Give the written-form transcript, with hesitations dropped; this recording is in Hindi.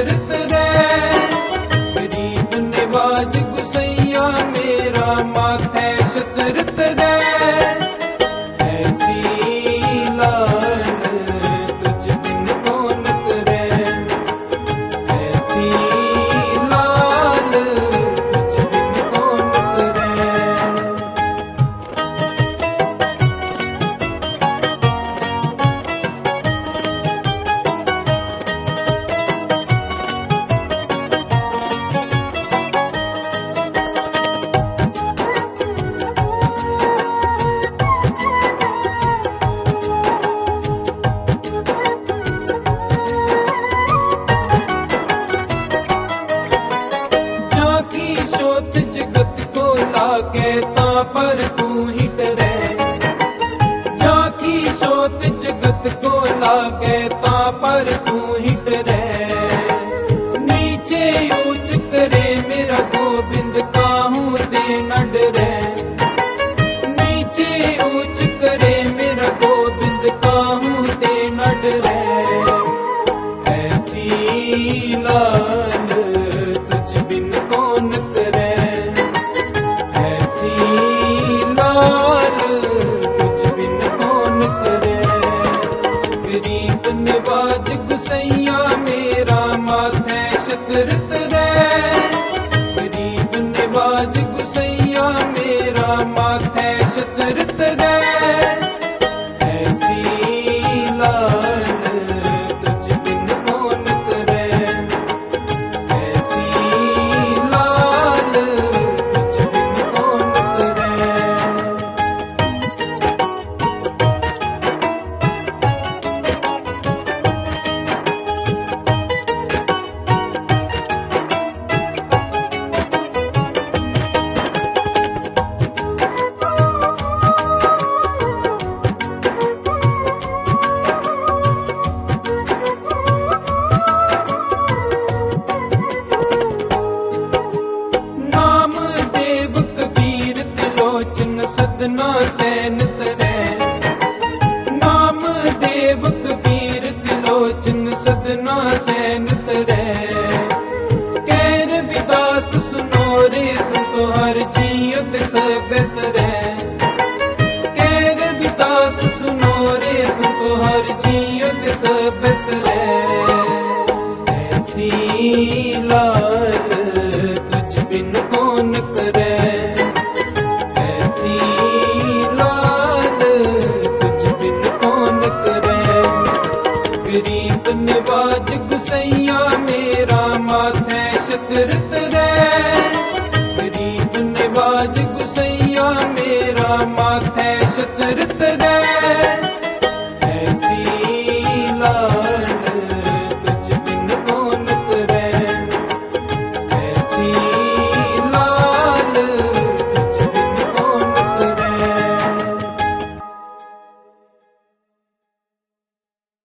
सतरत रे। गरीब निवाज गुसैया मेरा माथे सतरत रे। ऐसी लाल तुझ बिन कौन करे, ऐसी लाल तुझ बिन कौन करे। शोत जगत को लागे ता पर तू ही डरे, जाकी शोत जगत को लागे ता पर तू ही डरे। नीचे ऊंच करे मेरा गोबिंद काहू दे न डरे, नीचे ऊंच करे मेरा गोबिंद काहू दे न डरे। ऐसी लाल तुझ बिन कौन करे, ऐसी लाल तुझ बिन कौन करे। गरीब निवाज गुसैया मेरा माथे सतरत रे। गरीब निवाज गुसैया मेरा माथे सतरत रे। ऐसी लाल तुझ बिन कौन करे, ऐसी लाल तुझ बिन कौन करे। नाम देव कबीर त्रिलोचन सदना सैन तरे। नाम देव कबीर त्रिलोचन सदना सैन तरे। कैर विदास सुनो रे संतो हर जियो ते सब सरे। कैर विदास सुनो रे संतो हर जियो ते सब सरे। ऐसी लाल